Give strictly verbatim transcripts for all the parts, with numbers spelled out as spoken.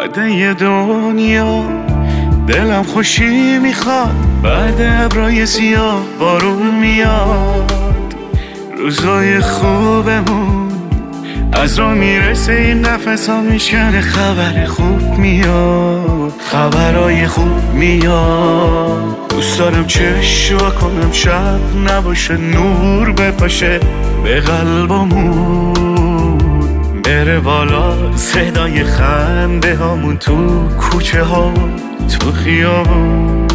بعد یه دنیا دلم خوشی میخواد، بعد ابرای سیاه بارون میاد. روزای خوبمون از را میرسه، این نفس ها میشکنه، خبر خوب میاد، خبرای خوب میاد. دوست دارم چشم وا کنم شب نباشه، نور بپاشه به قلبمون، بره بالا صدای خنده هامون تو کوچه ها تو خیابون.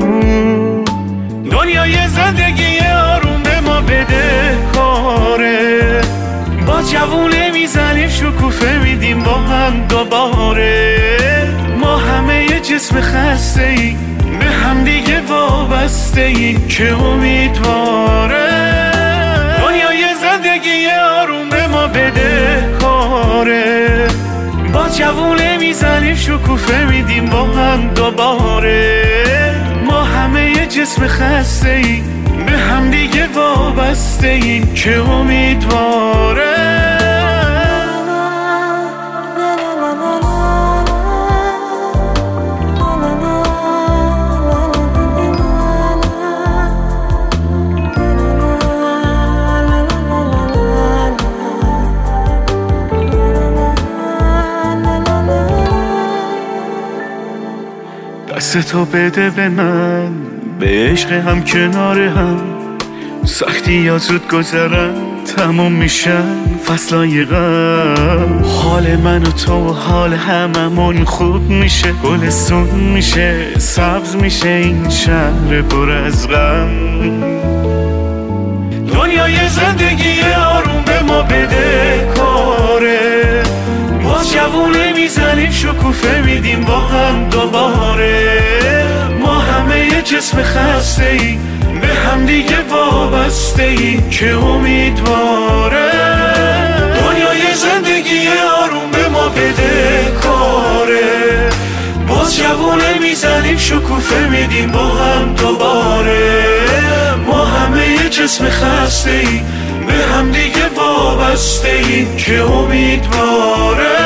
دنیای زندگی آروم به ما بده کاره، با جوونه میزنیم شکوفه میدیم با هم دوباره. ما همه یه جسم خسته ای به هم دیگه وابسته ای که امیدواره. دنیای زندگی آروم به ما بده کاره، با جوونه میزنیم شکوفه میدیم با هم دوباره. ما همه یه جسم خسته ای به هم دیگه وابسته ای که امیدواره. دستتو بده به من، به عشق هم کنار هم، سختی یا زود گذرن تموم میشن فصلای غم. حال من و تو و حال هممون خوب میشه، گلستون میشه، سبز میشه این شهر پر از غم. دنیای زندگی آروم به ما بده کاره، با جوونه میزنیم شکوفه میدیم با هم دوباره. ما همه یه جسم خسته ای به هم دیگه وابسته ای که امیدواره. دنیای زندگی آروم به ما بده کاره، باز جوونه میزنیم شکوفه میدیم با هم دوباره. ما همه یه جسم خسته ای به هم دیگه وابسته ای که امیدواره.